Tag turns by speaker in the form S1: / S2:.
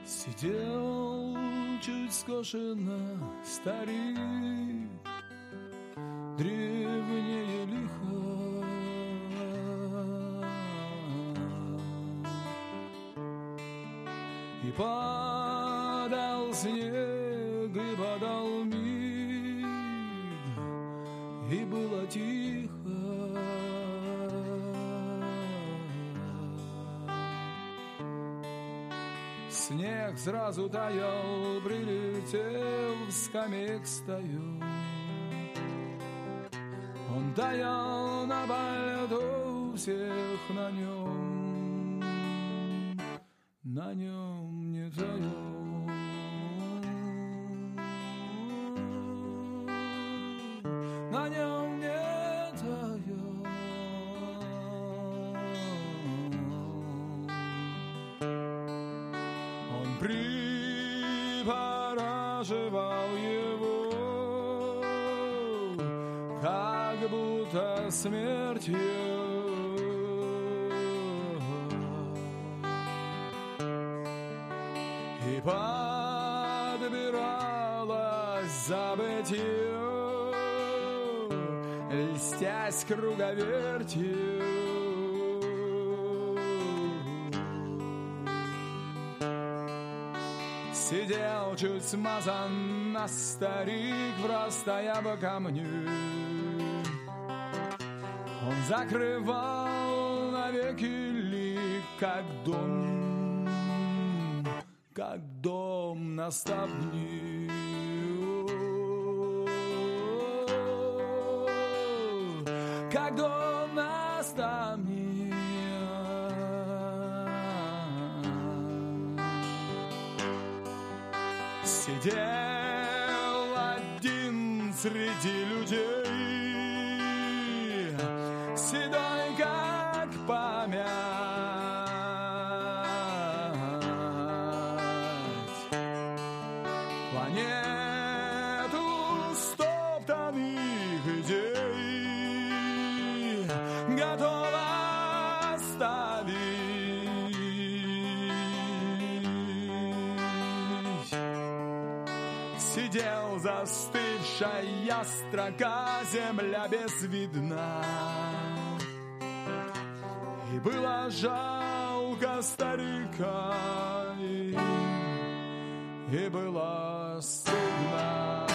S1: Сидел чуть скошенно старик, древнее лихо, и падал снег, и падал миг, и было тихо. Снег сразу таял, прилетел, скамеек стою. Он таял на пальто всех на нем не таял. На нем не таял. Он привораживал его, как будто смертью, и подбиралась забытью, льстясь круговертью. Сидел чуть смазанно старик, врастая по камню. Он закрывал навеки лик, как дом на стопни. Как дом на стопни. Сидел один среди людей, седой как память. Планету стоптанных идей готова оставить. Сидел застывшая строка, земля безвидна, и было жалко старика, и было стыдно.